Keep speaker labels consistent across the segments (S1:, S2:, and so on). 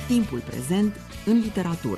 S1: Timpul prezent în literatură.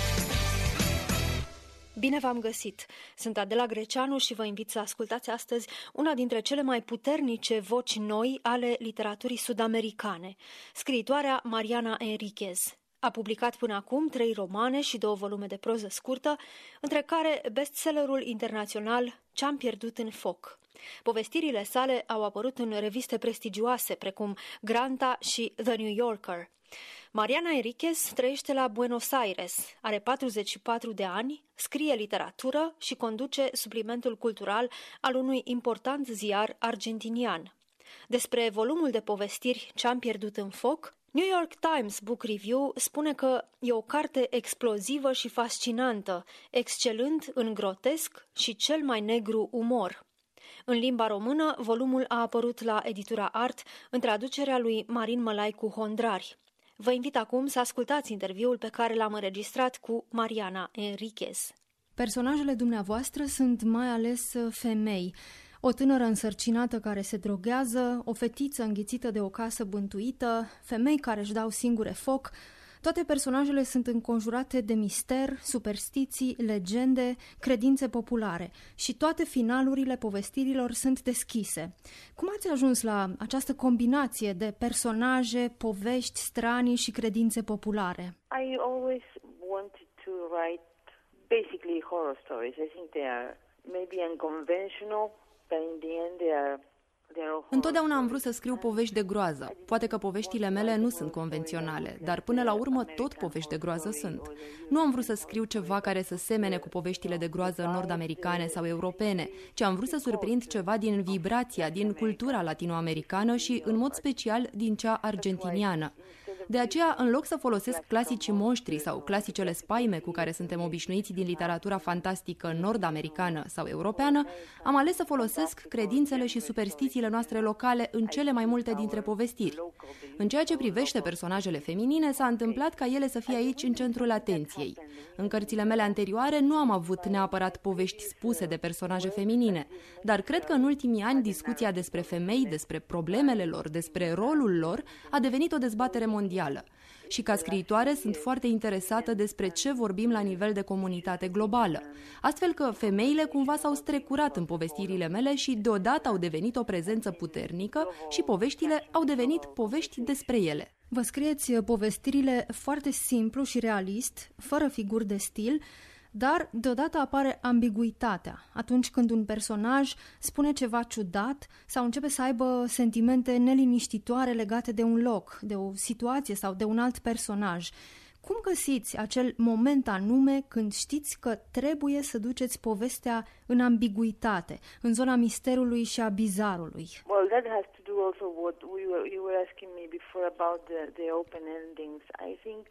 S2: Bine v-am găsit! Sunt Adela Greceanu și vă invit să ascultați astăzi una dintre cele mai puternice voci noi ale literaturii sud-americane, scriitoarea Mariana Enríquez. A publicat până acum 3 romane și 2 volume de proză scurtă, între care bestsellerul internațional Ce-am pierdut în foc. Povestirile sale au apărut în reviste prestigioase, precum Granta și The New Yorker. Mariana Enríquez trăiește la Buenos Aires, are 44 de ani, scrie literatură și conduce suplimentul cultural al unui important ziar argentinian. Despre volumul de povestiri Ce-am pierdut în foc, New York Times Book Review spune că e o carte explozivă și fascinantă, excelând în grotesc și cel mai negru umor. În limba română, volumul a apărut la editura Art în traducerea lui Marin Mălaicu Hondrari. Vă invit acum să ascultați interviul pe care l-am înregistrat cu Mariana Enríquez. Personajele dumneavoastră sunt mai ales femei. O tânără însărcinată care se droghează, o fetiță înghițită de o casă bântuită, femei care își dau singure foc. Toate personajele sunt înconjurate de mister, superstiții, legende, credințe populare și toate finalurile povestirilor sunt deschise. Cum ați ajuns la această combinație de personaje, povești stranii și credințe populare?
S3: I always wanted to write basically horror stories. I think they are maybe unconventional, but in the end they are.
S4: Întotdeauna am vrut să scriu povești de groază. Poate că poveștile mele nu sunt convenționale, dar până la urmă tot povești de groază sunt. Nu am vrut să scriu ceva care să semene cu poveștile de groază nord-americane sau europene, ci am vrut să surprind ceva din vibrația, din cultura latinoamericană și, în mod special, din cea argentiniană. De aceea, în loc să folosesc clasicii monștri sau clasicele spaime cu care suntem obișnuiți din literatura fantastică nord-americană sau europeană, am ales să folosesc credințele și superstițiile noastre locale în cele mai multe dintre povestiri. În ceea ce privește personajele feminine, s-a întâmplat ca ele să fie aici în centrul atenției. În cărțile mele anterioare nu am avut neapărat povești spuse de personaje feminine, dar cred că în ultimii ani discuția despre femei, despre problemele lor, despre rolul lor, a devenit o dezbatere mondială. Și ca scriitoare sunt foarte interesată despre ce vorbim la nivel de comunitate globală. Astfel că femeile cumva s-au strecurat în povestirile mele și deodată au devenit o prezență puternică și poveștile au devenit povești despre ele.
S2: Vă scrieți povestirile foarte simplu și realist, fără figuri de stil, dar deodată apare ambiguitatea atunci când un personaj spune ceva ciudat sau începe să aibă sentimente neliniștitoare legate de un loc, de o situație sau de un alt personaj. Cum găsiți acel moment anume când știți că trebuie să duceți povestea în ambiguitate, în zona misterului și a bizarului?
S3: Well, that has to do also what you were asking me before about the open endings. I think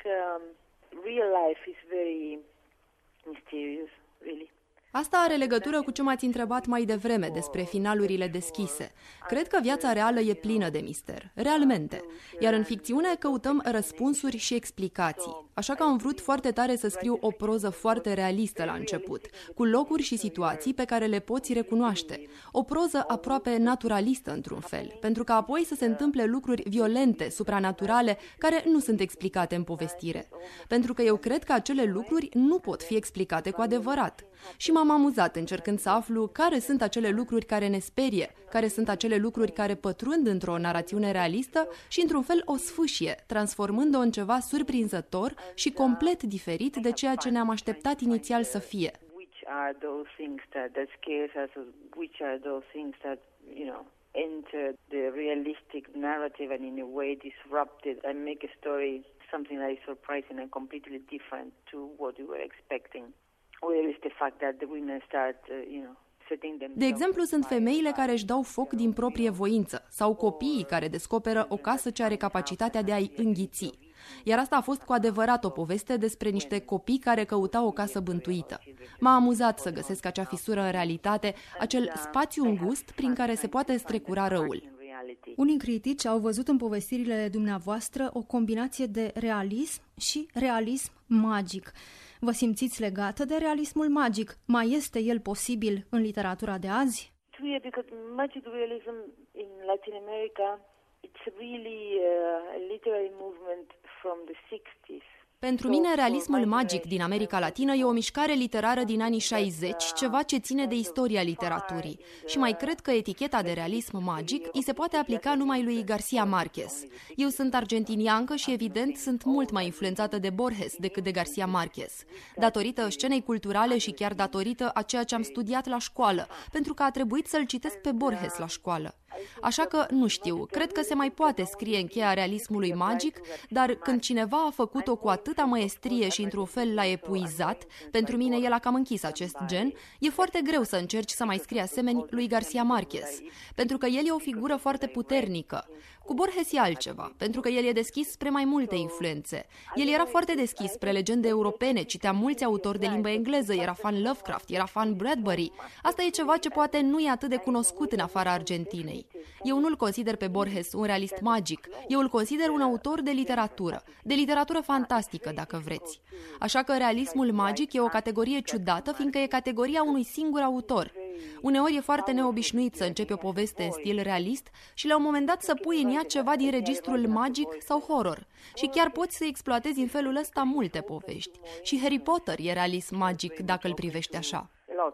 S3: real life is very mysterious, really.
S4: Asta are legătură cu ce m-ați întrebat mai devreme despre finalurile deschise. Cred că viața reală e plină de mister, realmente. Iar în ficțiune căutăm răspunsuri și explicații. Așa că am vrut foarte tare să scriu o proză foarte realistă la început, cu locuri și situații pe care le poți recunoaște. O proză aproape naturalistă într-un fel, pentru că apoi să se întâmple lucruri violente, supranaturale, care nu sunt explicate în povestire. Pentru că eu cred că acele lucruri nu pot fi explicate cu adevărat. Și m-am amuzat încercând să aflu care sunt acele lucruri care ne sperie, care sunt acele lucruri care pătrund într-o narațiune realistă și într-un fel o sfâșie, transformând-o în ceva surprinzător și complet diferit de ceea ce ne-am așteptat inițial să fie.
S3: Enter the realistic narrative and in a way disrupt it and make a story something that is surprising and completely different to what you were expecting. Or is the fact that the women start,
S4: De exemplu, sunt femeile care își dau foc din proprie voință sau copiii care descoperă o casă ce are capacitatea de a-i înghiți. Iar asta a fost cu adevărat o poveste despre niște copii care căutau o casă bântuită. M-a amuzat să găsesc acea fisură în realitate, acel spațiu îngust prin care se poate strecura răul.
S2: Unii critici au văzut în povestirile dumneavoastră o combinație de realism și realism magic. Vă simțiți legată de realismul magic? Mai este el posibil în literatura de azi?
S3: Because magic realism in Latin America, it's It's really a literary movement from the 60s.
S4: Pentru mine, realismul magic din America Latină e o mișcare literară din anii 60, ceva ce ține de istoria literaturii. Și mai cred că eticheta de realism magic îi se poate aplica numai lui Garcia Marquez. Eu sunt argentiniancă și, evident, sunt mult mai influențată de Borges decât de Garcia Marquez. Datorită scenei culturale și chiar datorită a ceea ce am studiat la școală, pentru că a trebuit să-l citesc pe Borges la școală. Așa că, nu știu, cred că se mai poate scrie în cheia realismului magic, dar când cineva a făcut-o cu atâta măestrie și într-un fel l-a epuizat, pentru mine el a cam închis acest gen, e foarte greu să încerci să mai scrii asemeni lui Garcia Marquez, pentru că el e o figură foarte puternică. Cu Borges e altceva, pentru că el e deschis spre mai multe influențe. El era foarte deschis spre legende europene, citea mulți autori de limbă engleză, era fan Lovecraft, era fan Bradbury. Asta e ceva ce poate nu e atât de cunoscut în afara Argentinei. Eu nu-l consider pe Borges un realist magic, eu îl consider un autor de literatură fantastică, dacă vreți. Așa că realismul magic e o categorie ciudată, fiindcă e categoria unui singur autor. Uneori e foarte neobișnuit să începi o poveste în stil realist și la un moment dat să pui în ea ceva din registrul magic sau horror. Și chiar poți să exploatezi în felul ăsta multe povești. Și Harry Potter e realism magic dacă îl privești așa.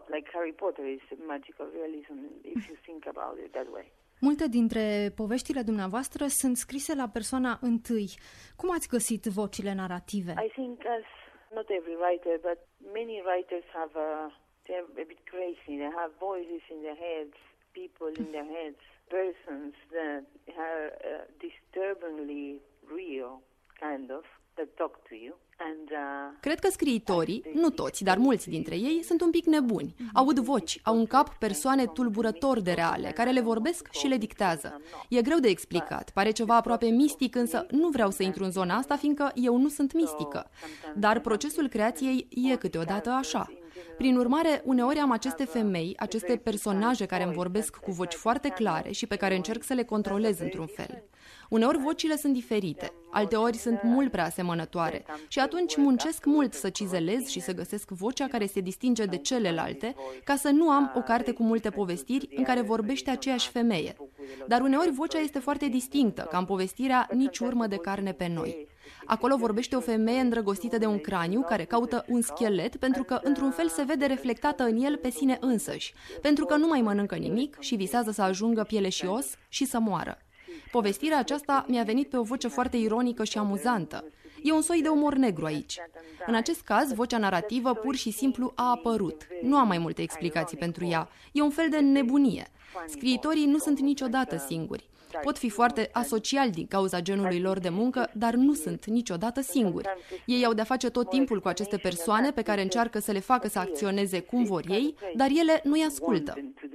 S2: Multe dintre poveștile dumneavoastră sunt scrise la persoana întâi. Cum ați găsit vocile narrative?
S3: I think as not every writer, but many writers they're a bit crazy. They have voices in their heads, people in their heads, persons that are disturbingly real, kind of, that talk to you.
S4: Cred că scriitorii, nu toți, dar mulți dintre ei, sunt un pic nebuni. Aud voci, au în cap persoane tulburător de reale, care le vorbesc și le dictează. E greu de explicat, pare ceva aproape mistic, însă nu vreau să intru în zona asta, fiindcă eu nu sunt mistică. Dar procesul creației e câteodată așa. Prin urmare, uneori am aceste femei, aceste personaje care îmi vorbesc cu voci foarte clare și pe care încerc să le controlez într-un fel. Uneori vocile sunt diferite, alteori sunt mult prea asemănătoare și atunci muncesc mult să cizelez și să găsesc vocea care se distinge de celelalte, ca să nu am o carte cu multe povestiri în care vorbește aceeași femeie. Dar uneori vocea este foarte distinctă, ca în povestirea Nici urmă de carne pe noi. Acolo vorbește o femeie îndrăgostită de un craniu care caută un schelet pentru că, într-un fel, se vede reflectată în el pe sine însăși, pentru că nu mai mănâncă nimic și visează să ajungă piele și os și să moară. Povestirea aceasta mi-a venit pe o voce foarte ironică și amuzantă. E un soi de umor negru aici. În acest caz, vocea narrativă pur și simplu a apărut. Nu am mai multe explicații pentru ea. E un fel de nebunie. Scriitorii nu sunt niciodată singuri. Pot fi foarte asociali din cauza genului lor de muncă, dar nu sunt niciodată singuri. Ei au de-a face tot timpul cu aceste persoane pe care încearcă să le facă să acționeze cum vor ei, dar ele nu-i ascultă.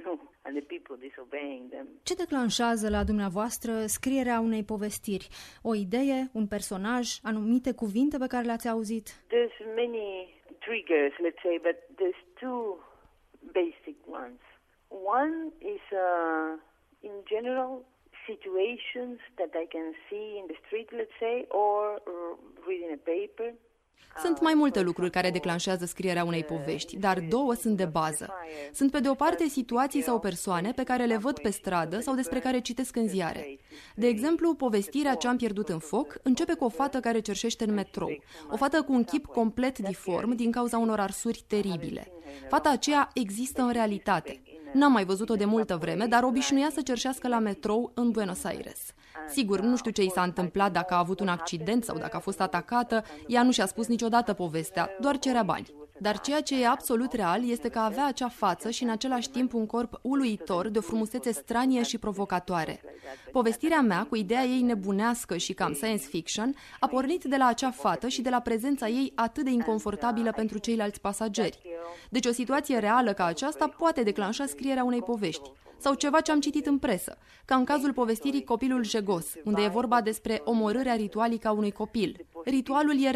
S2: Ce declanșează la dumneavoastră scrierea unei povestiri? O idee, un personaj, anumite cuvinte pe care le-ați auzit?
S3: There's many triggers, let's say, but there's two basic ones. One is, in general, situations that I can see in the street, let's say, or reading a paper.
S4: Sunt mai multe lucruri care declanșează scrierea unei povești, dar două sunt de bază. Sunt pe de o parte situații sau persoane pe care le văd pe stradă sau despre care citesc în ziare. De exemplu, povestirea Ce am pierdut în foc începe cu o fată care cerșește în metrou. O fată cu un chip complet diform din cauza unor arsuri teribile. Fata aceea există în realitate. N-am mai văzut-o de multă vreme, dar obișnuia să cerșească la metrou în Buenos Aires. Sigur, nu știu ce i s-a întâmplat, dacă a avut un accident sau dacă a fost atacată, ea nu și-a spus niciodată povestea, doar cerea bani. Dar ceea ce e absolut real este că avea acea față și în același timp un corp uluitor, de o frumusețe stranie și provocatoare. Povestirea mea, cu ideea ei nebunească și cam science fiction, a pornit de la acea fată și de la prezența ei atât de inconfortabilă pentru ceilalți pasageri. Deci o situație reală ca aceasta poate declanșa scrierea unei povești. Sau ceva ce am citit în presă, ca în cazul povestirii Copilul jegos, unde e vorba despre omorârea ritualică a unui copil. Ritualul e real.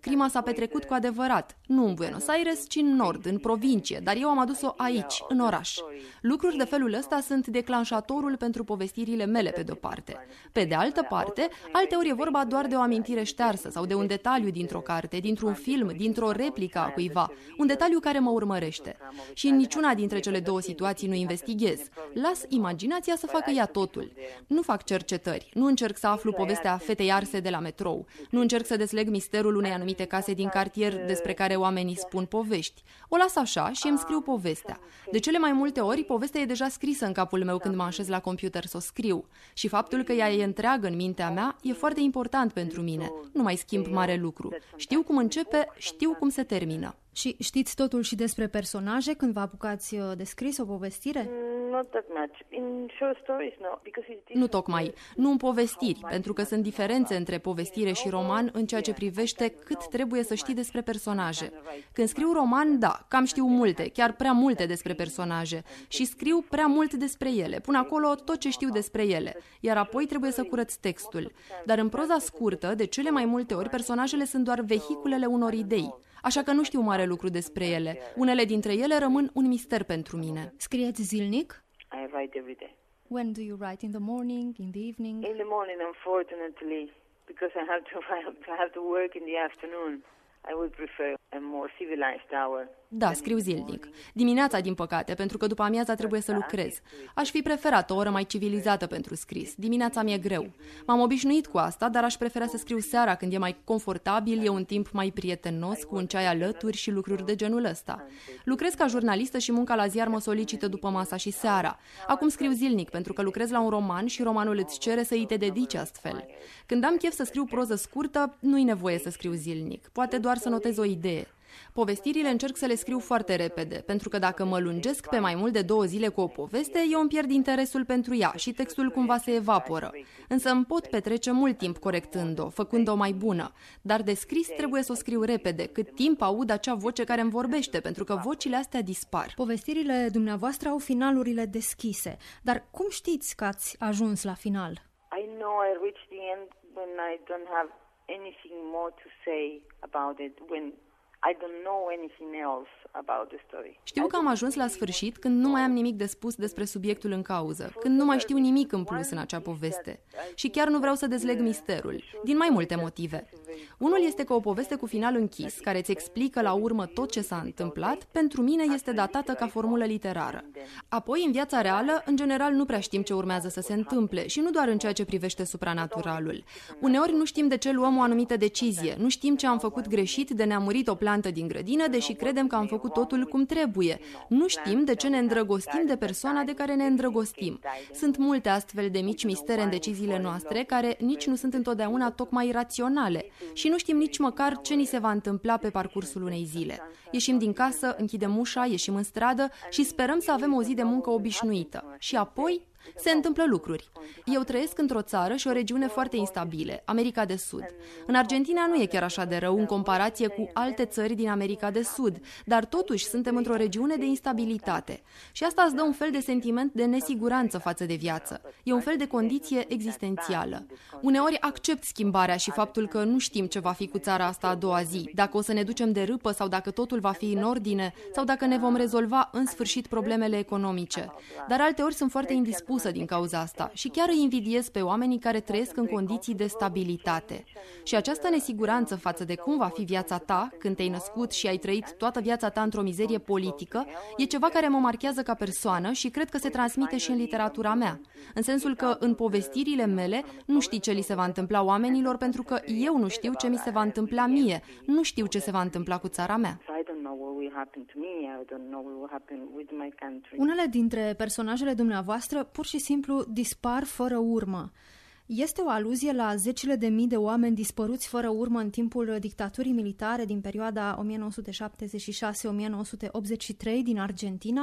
S4: Crima s-a petrecut cu adevărat, nu în Buenos Aires, ci în nord, în provincie, dar eu am adus-o aici, în oraș. Lucruri de felul ăsta sunt declanșatorul pentru povestirile mele, pe de-o parte. Pe de altă parte, alteori e vorba doar de o amintire ștearsă sau de un detaliu dintr-o carte, dintr-un film, dintr-o replică a cuiva, un detaliu care mă urmărește. Și în niciuna dintre cele două situații nu investighez. Las imaginația să facă ea totul. Nu fac cercetări, nu încerc să aflu povestea fetei arse de la metrou, nu încerc să desleg misterul unei anumite case din cartier despre care oamenii spun povești. O las așa și îmi scriu povestea. De cele mai multe ori, povestea e deja scrisă în capul meu când mă așez la computer să o scriu. Și faptul că ea e întreagă în mintea mea e foarte important pentru mine. Nu mai schimb mare lucru. Știu cum începe, știu cum se termină.
S2: Și știți totul și despre personaje când vă apucați de scris o povestire?
S4: Nu tocmai. Nu în povestiri, pentru că sunt diferențe între povestire și roman în ceea ce privește cât trebuie să știi despre personaje. Când scriu roman, da, cam știu multe, chiar prea multe despre personaje și scriu prea mult despre ele. Pun acolo tot ce știu despre ele, iar apoi trebuie să curăț textul. Dar în proza scurtă, de cele mai multe ori, personajele sunt doar vehiculele unor idei. Așa că nu știu mare lucru despre ele. Unele dintre ele rămân un mister pentru mine.
S2: Scrieți zilnic?
S3: I write every day.
S2: When do you write? In the morning? In the evening?
S3: In the morning, unfortunately, because I have to work in the afternoon. I would prefer a more civilized hour.
S4: Da, scriu zilnic. Dimineața, din păcate, pentru că după amiaza trebuie să lucrez. Aș fi preferat o oră mai civilizată pentru scris. Dimineața mi-e greu. M-am obișnuit cu asta, dar aș prefera să scriu seara, când e mai confortabil, e un timp mai prietenos, cu un ceai alături și lucruri de genul ăsta. Lucrez ca jurnalistă și munca la ziar mă solicită după masa și seara. Acum scriu zilnic, pentru că lucrez la un roman și romanul îți cere să îi te dedici astfel. Când am chef să scriu proză scurtă, nu-i nevoie să scriu zilnic. Poate doar să notez o idee. Povestirile încerc să le scriu foarte repede, pentru că dacă mă lungesc pe mai mult de 2 zile cu o poveste, eu îmi pierd interesul pentru ea și textul cumva se evaporă. Însă îmi pot petrece mult timp corectând-o, făcând-o mai bună. Dar de scris trebuie să o scriu repede, cât timp aud acea voce care îmi vorbește, pentru că vocile astea dispar.
S2: Povestirile dumneavoastră au finalurile deschise, dar cum știți că ați ajuns la final?
S3: I know I reached the end when I don't have anything more to say about it, when I don't know anything else about the story.
S4: Știu că am ajuns la sfârșit când nu mai am nimic de spus despre subiectul în cauză, când nu mai știu nimic în plus în acea poveste. Și chiar nu vreau să dezleg misterul, din mai multe motive. Unul este că o poveste cu final închis, care îți explică la urmă tot ce s-a întâmplat, pentru mine este datată ca formulă literară. Apoi, în viața reală, în general nu prea știm ce urmează să se întâmple și nu doar în ceea ce privește supranaturalul. Uneori nu știm de ce luăm o anumită decizie, nu știm ce am făcut greșit de ne-a murit o plantă din grădină, deși credem că am făcut totul cum trebuie. Nu știm de ce ne îndrăgostim de persoana de care ne îndrăgostim. Sunt multe astfel de mici mistere în deciziile noastre, care nici nu sunt întotdeauna tocmai raționale. Și nu știm nici măcar ce ni se va întâmpla pe parcursul unei zile. Ieșim din casă, închidem ușa, ieșim în stradă și sperăm să avem o zi de muncă obișnuită. Și apoi se întâmplă lucruri. Eu trăiesc într-o țară și o regiune foarte instabile, America de Sud. În Argentina nu e chiar așa de rău în comparație cu alte țări din America de Sud, dar totuși suntem într-o regiune de instabilitate. Și asta îți dă un fel de sentiment de nesiguranță față de viață. E un fel de condiție existențială. Uneori accept schimbarea și faptul că nu știm ce va fi cu țara asta a doua zi, dacă o să ne ducem de râpă sau dacă totul va fi în ordine sau dacă ne vom rezolva în sfârșit problemele economice. Dar alteori sunt foarte indispusă din cauza asta și chiar îi invidiez pe oamenii care trăiesc în condiții de stabilitate. Și această nesiguranță față de cum va fi viața ta când te-ai născut și ai trăit toată viața ta într-o mizerie politică e ceva care mă marchează ca persoană și cred că se transmite și în literatura mea. În sensul că în povestirile mele nu știi ce li se va întâmpla oamenilor pentru că eu nu știu ce mi se va întâmpla mie. Nu știu ce se va întâmpla cu țara mea.
S2: Unele dintre personajele dumneavoastră pur și simplu dispar fără urmă. Este o aluzie la zecile de mii de oameni dispăruți fără urmă în timpul dictaturii militare din perioada 1976-1983 din Argentina?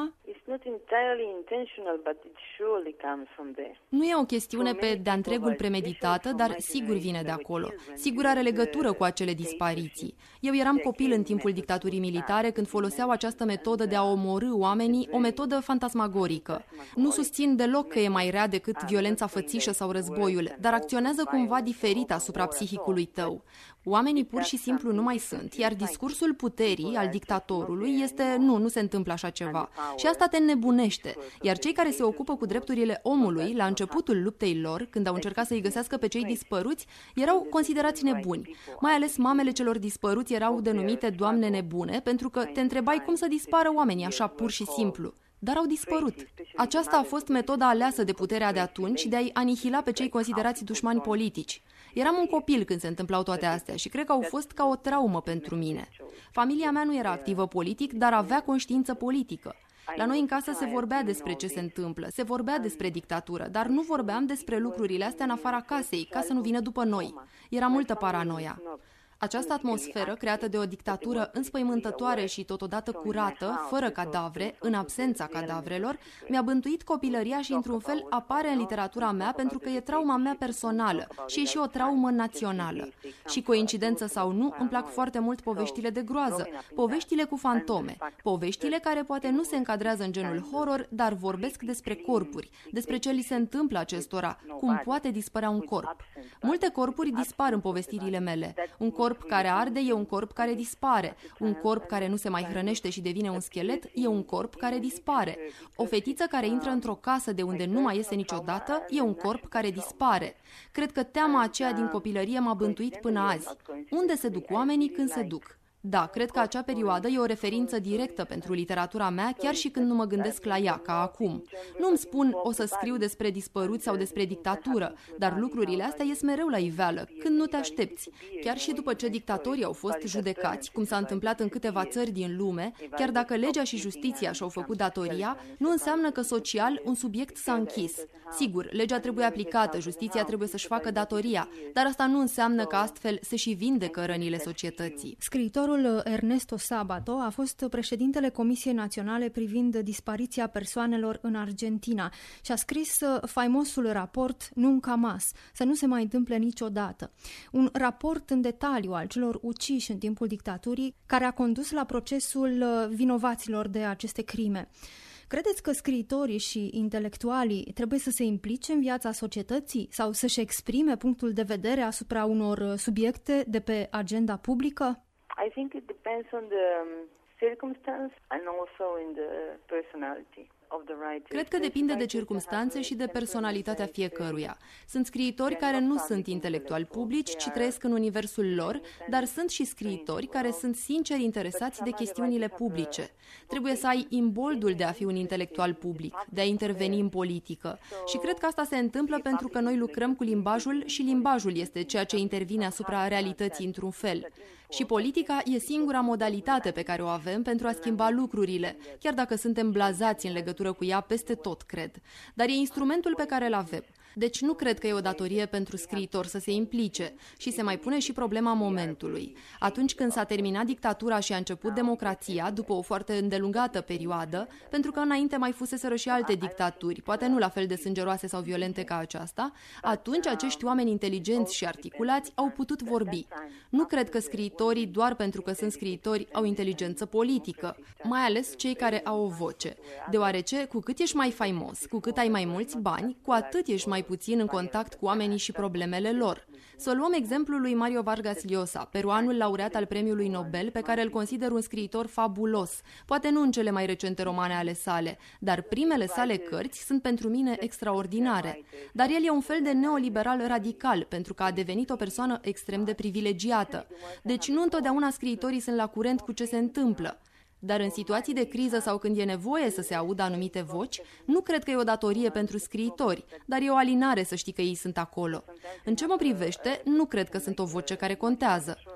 S4: Nu e o chestiune pe de-a întregul premeditată, dar sigur vine de acolo. Sigur are legătură cu acele dispariții. Eu eram copil în timpul dictaturii militare când foloseau această metodă de a omorî oamenii, o metodă fantasmagorică. Nu susțin deloc că e mai rea decât violența fățișă sau războiul, dar acționează cumva diferit asupra psihicului tău. Oamenii pur și simplu nu mai sunt, iar discursul puterii al dictatorului este nu se întâmplă așa ceva. Și asta te înnebunește. Iar cei care se ocupă cu drepturile omului, la începutul luptei lor, când au încercat să-i găsească pe cei dispăruți, erau considerați nebuni. Mai ales mamele celor dispăruți erau denumite doamne nebune, pentru că te întrebai cum să dispară oamenii așa pur și simplu. Dar au dispărut. Aceasta a fost metoda aleasă de puterea de atunci de a-i anihila pe cei considerați dușmani politici. Eram un copil când se întâmplau toate astea și cred că au fost ca o traumă pentru mine. Familia mea nu era activă politic, dar avea conștiință politică. La noi în casă se vorbea despre ce se întâmplă, se vorbea despre dictatură, dar nu vorbeam despre lucrurile astea în afara casei, ca să nu vină după noi. Era multă paranoia. Această atmosferă, creată de o dictatură înspăimântătoare și totodată curată, fără cadavre, în absența cadavrelor, mi-a bântuit copilăria și, într-un fel, apare în literatura mea pentru că e trauma mea personală și e și o traumă națională. Și coincidență sau nu, îmi plac foarte mult poveștile de groază, poveștile cu fantome, poveștile care poate nu se încadrează în genul horror, dar vorbesc despre corpuri, despre ce li se întâmplă acestora, cum poate dispărea un corp. Multe corpuri dispar în povestirile mele. Un corp care arde e un corp care dispare. Un corp care nu se mai hrănește și devine un schelet e un corp care dispare. O fetiță care intră într-o casă de unde nu mai iese niciodată e un corp care dispare. Cred că teama aceea din copilărie m-a bântuit până azi. Unde se duc oamenii când se duc? Da, cred că acea perioadă e o referință directă pentru literatura mea, chiar și când nu mă gândesc la ea, ca acum. Nu îmi spun o să scriu despre dispăruți sau despre dictatură, dar lucrurile astea ies mereu la iveală, când nu te aștepți. Chiar și după ce dictatorii au fost judecați, cum s-a întâmplat în câteva țări din lume, chiar dacă legea și justiția și-au făcut datoria, nu înseamnă că social un subiect s-a închis. Sigur, legea trebuie aplicată, justiția trebuie să-și facă datoria, dar asta nu înseamnă că astfel se și vindecă rănile societății.
S2: Scriitorul Ernesto Sabato a fost președintele Comisiei Naționale privind dispariția persoanelor în Argentina și a scris faimosul raport Nunca Más, să nu se mai întâmple niciodată. Un raport în detaliu al celor uciși în timpul dictaturii, care a condus la procesul vinovaților de aceste crime. Credeți că scriitorii și intelectualii trebuie să se implice în viața societății sau să-și exprime punctul de vedere asupra unor subiecte de pe agenda publică?
S3: I think it depends on the circumstance and also in the personality.
S4: Cred că depinde de circumstanțe și de personalitatea fiecăruia. Sunt scriitori care nu sunt intelectuali publici, ci trăiesc în universul lor, dar sunt și scriitori care sunt sinceri interesați de chestiunile publice. Trebuie să ai imboldul de a fi un intelectual public, de a interveni în politică. Și cred că asta se întâmplă pentru că noi lucrăm cu limbajul și limbajul este ceea ce intervine asupra realității într-un fel. Și politica e singura modalitate pe care o avem pentru a schimba lucrurile, chiar dacă suntem blazați în legătură cu ea peste tot, cred. Dar e instrumentul pe care îl avem. Deci nu cred că e o datorie pentru scriitor să se implice și se mai pune și problema momentului. Atunci când s-a terminat dictatura și a început democrația, după o foarte îndelungată perioadă, pentru că înainte mai fuseseră și alte dictaturi, poate nu la fel de sângeroase sau violente ca aceasta, atunci acești oameni inteligenți și articulați au putut vorbi. Nu cred că scriitorii, doar pentru că sunt scriitori, au inteligență politică, mai ales cei care au o voce. Deoarece, cu cât ești mai faimos, cu cât ai mai mulți bani, cu atât ești mai puțin în contact cu oamenii și problemele lor. Să luăm exemplul lui Mario Vargas Llosa, peruanul laureat al Premiului Nobel, pe care îl consider un scriitor fabulos, poate nu în cele mai recente romane ale sale, dar primele sale cărți sunt pentru mine extraordinare. Dar el e un fel de neoliberal radical, pentru că a devenit o persoană extrem de privilegiată. Deci nu întotdeauna scriitorii sunt la curent cu ce se întâmplă. Dar în situații de criză sau când e nevoie să se audă anumite voci, nu cred că e o datorie pentru scriitori, dar e o alinare să știi că ei sunt acolo. În ce mă privește, nu cred că sunt o voce care contează.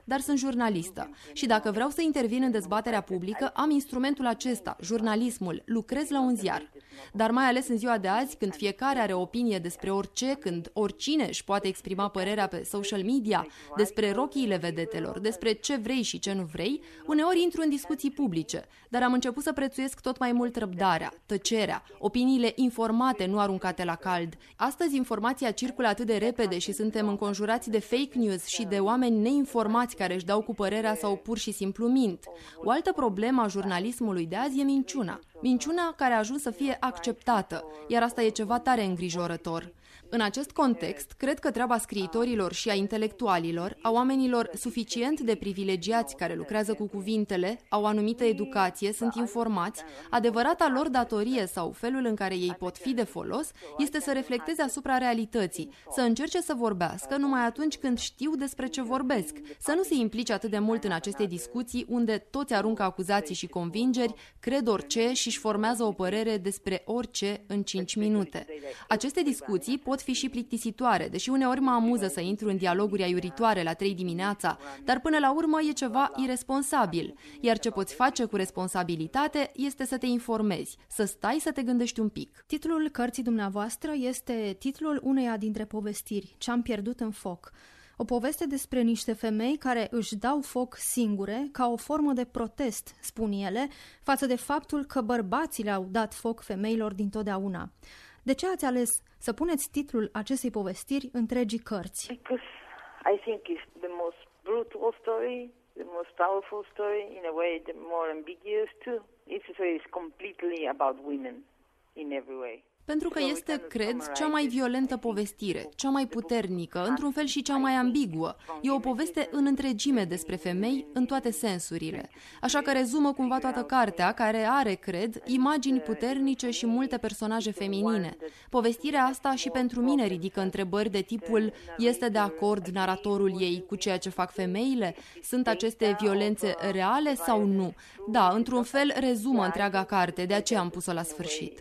S4: dar sunt jurnalistă. Și dacă vreau să intervin în dezbaterea publică, am instrumentul acesta, jurnalismul, lucrez la un ziar. Dar mai ales în ziua de azi, când fiecare are opinie despre orice, când oricine își poate exprima părerea pe social media, despre rochiile vedetelor, despre ce vrei și ce nu vrei, uneori intru în discuții publice, dar am început să prețuiesc tot mai mult răbdarea, tăcerea, opiniile informate, nu aruncate la cald. Astăzi informația circulă atât de repede și suntem înconjurați de fake news și de oameni neinformați care își dau cu părerea sau pur și simplu mint. O altă problemă a jurnalismului de azi e minciuna. Minciuna care a ajuns să fie acceptată, iar asta e ceva tare îngrijorător. În acest context, cred că treaba scriitorilor și a intelectualilor, a oamenilor suficient de privilegiați care lucrează cu cuvintele, au o anumită educație, sunt informați, adevărata lor datorie sau felul în care ei pot fi de folos este să reflecteze asupra realității, să încerce să vorbească numai atunci când știu despre ce vorbesc, să nu se implice atât de mult în aceste discuții unde toți aruncă acuzații și convingeri, cred orice și își formează o părere despre orice în 5 minute. Aceste discuții pot fi și plictisitoare, deși uneori mă amuză să intru în dialoguri aiuritoare la 3 dimineața, dar până la urmă e ceva iresponsabil, iar ce poți face cu responsabilitate este să te informezi, să stai să te gândești un pic.
S2: Titlul cărții dumneavoastră este titlul uneia dintre povestiri, Ce-am pierdut în foc. O poveste despre niște femei care își dau foc singure ca o formă de protest, spun ele, față de faptul că bărbații le-au dat foc femeilor dintotdeauna. De ce ați ales să puneți titlul acestei povestiri întregii cărți?
S3: Because I think it's the most brutal story, the most powerful story, in a way the more ambiguous too. It's completely about women in every way.
S4: Pentru că este, cred, cea mai violentă povestire, cea mai puternică, într-un fel și cea mai ambiguă. E o poveste în întregime despre femei, în toate sensurile. Așa că rezumă cumva toată cartea, care are, cred, imagini puternice și multe personaje feminine. Povestirea asta și pentru mine ridică întrebări de tipul: este de acord naratorul ei cu ceea ce fac femeile? Sunt aceste violențe reale sau nu? Da, într-un fel rezumă întreaga carte, de aceea am pus-o la sfârșit.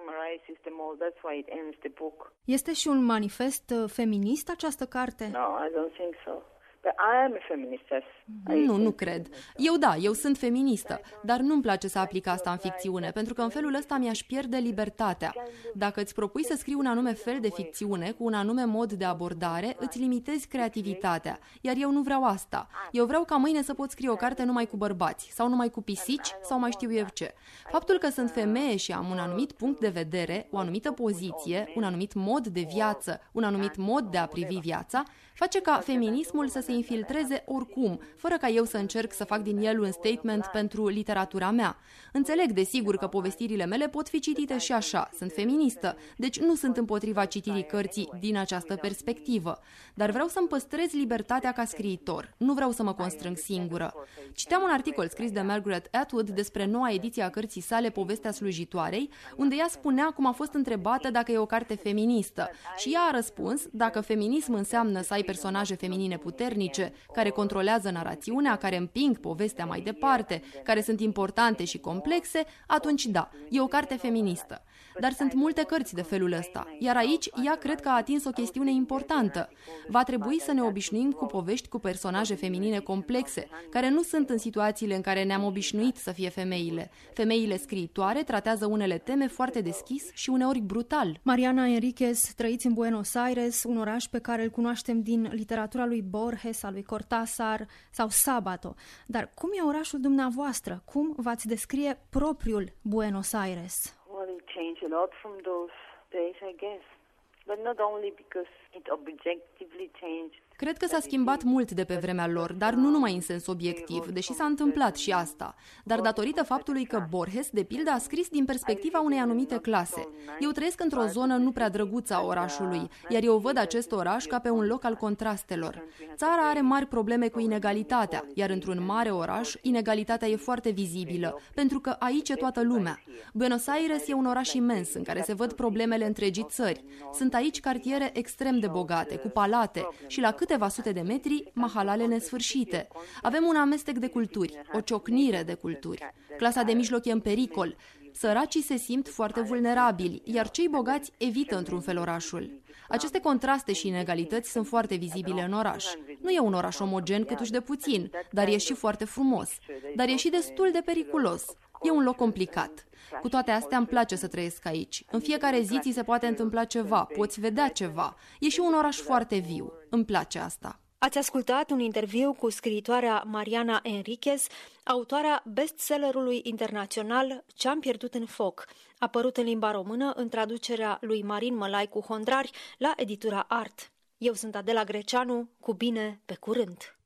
S2: Este și un manifest feminist această carte?
S3: No, I don't think so. But I am a feminist.
S4: Nu cred. Eu sunt feministă, dar nu-mi place să aplic asta în ficțiune, pentru că în felul ăsta mi-aș pierde libertatea. Dacă îți propui să scrii un anume fel de ficțiune, cu un anume mod de abordare, îți limitezi creativitatea, iar eu nu vreau asta. Eu vreau ca mâine să pot scrie o carte numai cu bărbați, sau numai cu pisici, sau mai știu eu ce. Faptul că sunt femeie și am un anumit punct de vedere, o anumită poziție, un anumit mod de viață, un anumit mod de a privi viața, face ca feminismul să se infiltreze oricum, fără ca eu să încerc să fac din el un statement pentru literatura mea. Înțeleg, desigur, că povestirile mele pot fi citite și așa, sunt feministă, deci nu sunt împotriva citirii cărții din această perspectivă. Dar vreau să-mi păstrez libertatea ca scriitor, nu vreau să mă constrâng singură. Citeam un articol scris de Margaret Atwood despre noua ediție a cărții sale Povestea slujitoarei, unde ea spunea cum a fost întrebată dacă e o carte feministă și ea a răspuns: dacă feminism înseamnă să ai personaje feminine puternice, care controlează narațiunea, care împing povestea mai departe, care sunt importante și complexe, atunci da, e o carte feministă. Dar sunt multe cărți de felul ăsta, iar aici ea cred că a atins o chestiune importantă. Va trebui să ne obișnuim cu povești cu personaje feminine complexe, care nu sunt în situațiile în care ne-am obișnuit să fie femeile. Femeile scriitoare tratează unele teme foarte deschis și uneori brutal.
S2: Mariana Enriquez, trăiți în Buenos Aires, un oraș pe care îl cunoaștem din literatura lui Borges, a lui Cortázar sau Sabato. Dar cum e orașul dumneavoastră? Cum v-ați descrie propriul Buenos Aires?
S3: Well, it changed a lot from those days, I guess. But not only because it objectively changed.
S4: Cred că s-a schimbat mult de pe vremea lor, dar nu numai în sens obiectiv, deși s-a întâmplat și asta, dar datorită faptului că Borges, de pildă, a scris din perspectiva unei anumite clase. Eu trăiesc într-o zonă nu prea drăguță a orașului, iar eu văd acest oraș ca pe un loc al contrastelor. Țara are mari probleme cu inegalitatea, iar într-un mare oraș, inegalitatea e foarte vizibilă, pentru că aici e toată lumea. Buenos Aires e un oraș imens în care se văd problemele întregii țări. Sunt aici cartiere extrem de bogate, cu palate și la câteva sute de metri, mahalale nesfârșite. Avem un amestec de culturi, o ciocnire de culturi. Clasa de mijloc e în pericol. Săracii se simt foarte vulnerabili, iar cei bogați evită într-un fel orașul. Aceste contraste și inegalități sunt foarte vizibile în oraș. Nu e un oraș omogen câtuși de puțin, dar e și foarte frumos. Dar e și destul de periculos. E un loc complicat. Cu toate astea îmi place să trăiesc aici. În fiecare zi ți se poate întâmpla ceva, poți vedea ceva. E și un oraș foarte viu. Îmi place asta.
S2: Ați ascultat un interviu cu scriitoarea Mariana Enriquez, autoarea bestsellerului internațional Ce-am pierdut în foc, apărut în limba română în traducerea lui Marin Mălaicu Hondrari la editura Art. Eu sunt Adela Greceanu, cu bine, pe curând!